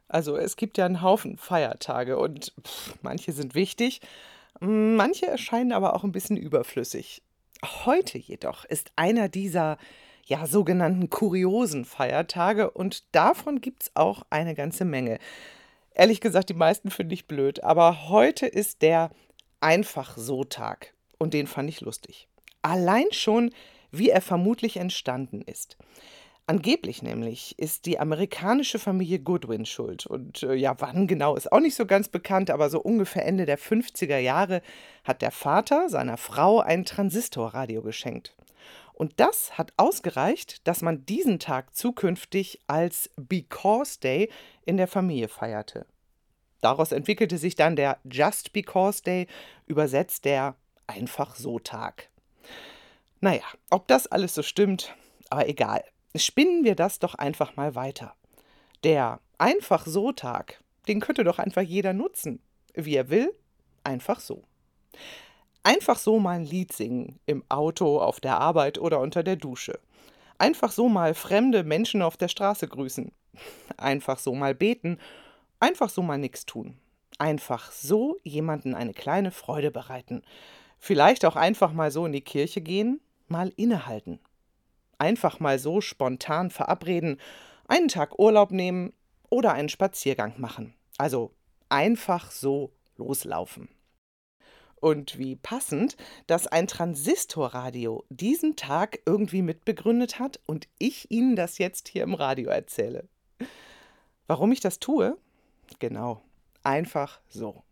Also es gibt ja einen Haufen Feiertage und manche sind wichtig, manche erscheinen aber auch ein bisschen überflüssig. Heute jedoch ist einer dieser, ja, sogenannten kuriosen Feiertage und davon gibt's auch eine ganze Menge. Ehrlich gesagt, die meisten finde ich blöd, aber heute ist der Einfach-so-Tag und den fand ich lustig. Allein schon, wie er vermutlich entstanden ist. Angeblich nämlich ist die amerikanische Familie Goodwin schuld. Und ja, wann genau ist auch nicht so ganz bekannt, aber so ungefähr Ende der 50er Jahre hat der Vater seiner Frau ein Transistorradio geschenkt. Und das hat ausgereicht, dass man diesen Tag zukünftig als Because Day in der Familie feierte. Daraus entwickelte sich dann der Just Because Day, übersetzt der Einfach so Tag. Naja, ob das alles so stimmt, aber egal. Spinnen wir das doch einfach mal weiter. Der Einfach-so-Tag, den könnte doch einfach jeder nutzen. Wie er will, einfach so. Einfach so mal ein Lied singen, im Auto, auf der Arbeit oder unter der Dusche. Einfach so mal fremde Menschen auf der Straße grüßen. Einfach so mal beten. Einfach so mal nichts tun. Einfach so jemanden eine kleine Freude bereiten. Vielleicht auch einfach mal so in die Kirche gehen, mal innehalten. Einfach mal so spontan verabreden, einen Tag Urlaub nehmen oder einen Spaziergang machen. Also einfach so loslaufen. Und wie passend, dass ein Transistorradio diesen Tag irgendwie mitbegründet hat und ich Ihnen das jetzt hier im Radio erzähle. Warum ich das tue? Genau, einfach so.